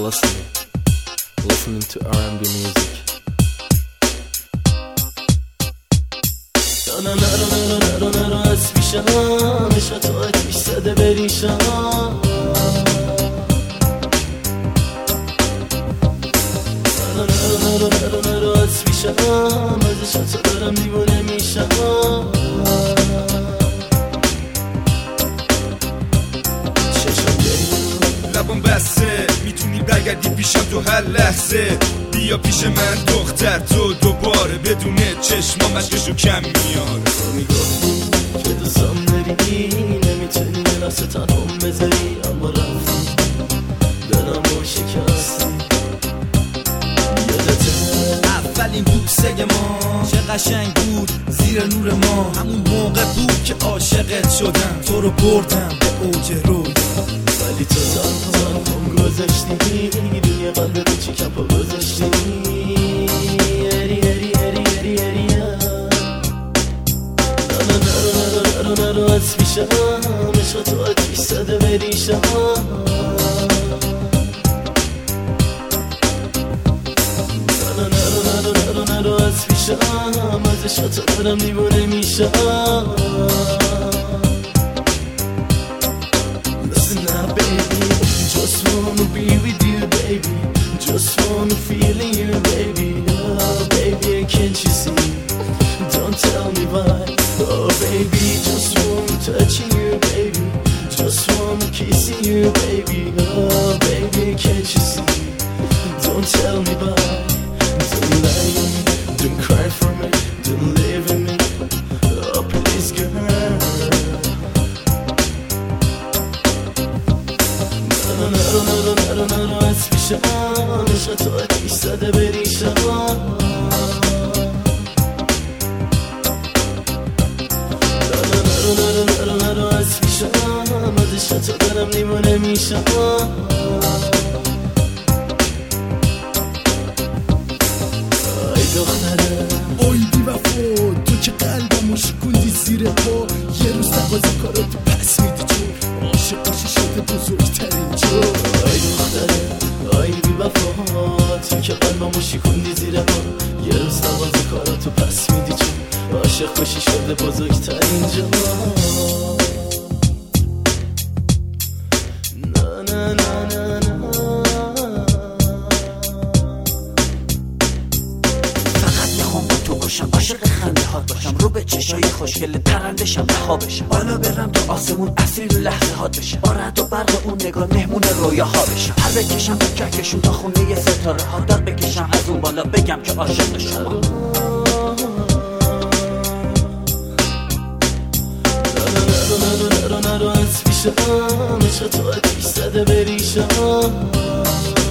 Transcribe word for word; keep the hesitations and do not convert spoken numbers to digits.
listening, listening to آر اند بی music. نرو نرو نرو نرو از پیشم، عشق تو آتیش زده بریشم. نرو نرو نرو نرو از پیشم، از عشق تو دارم دیوونه میشم. چشم گریه لبم بسته، میتونی برگردی پیشم تو هر لحظه. بیا پیش من دختر، تو دوباره بدون چشمام اشکشو کم میاره. تو میگفتی که دوستم داری، نمیتونی نفس تنهم بذاری، اما رفتی دلمو شکستی. یادته اولین بوسه ما چه قشنگ بود زیر نور ما، همون موقع بود که عاشقت شدم، تو رو بردم به اوج روی. ولی تو تنهم گذاشتی، روی قلب رو چی کپا گذاشتی. اری اری اری اری اری نرو نرو نرو نرو نرو از پیشم، عشق تو آتیش زده بریشم. نرو نرو نرو نرو نرو از پیشم، از عشق تو دارم دیوونه میشم. Listen now baby, just wanna be with you baby, just wanna feel in you baby. Oh baby, can't you see? Don't tell me why. Oh baby, just wanna touch you baby, just wanna kiss you baby. Oh baby, can't you see? Don't tell me why. Don't lie to me, don't cry for me, don't leave me. Oh please girl. نرو نرو نرو نرو از پیشم، عشق تو آتیش زده بریشم. نرو نرو نرو نرو از پیشم، از عشق تو دارم دیوونه میشم. ای دختره اوی بی وفا، تو که قلبمو شکوندی زیر پا. یه روز نوازی کاراتو پس میدی تو، عاشق باشی شده بزرگترین جو. ای دختره ای بی وفا، تو که قلبمو شکوندی زیر پا. یه روز نوازی کاراتو پس میدی تو، عاشق باشی شده بزرگترین جو. نه نه نه نه نه باشم، عاشق خنده هات باشم، رو به چشای خوشگل پرندشم، رها بشم، بالا برم تو آسمون، اسیر لحظه هات بشم، با رعد و برق اون نگاه مهمون رویاها بشم. پر بکشم به کهکشون تا خونه ستاره ها، داد بکشم از اون بالا بگم که عاشق شما. نرو نرو نرو نرو از پیشم، عشق تو آتیش زده بریشم.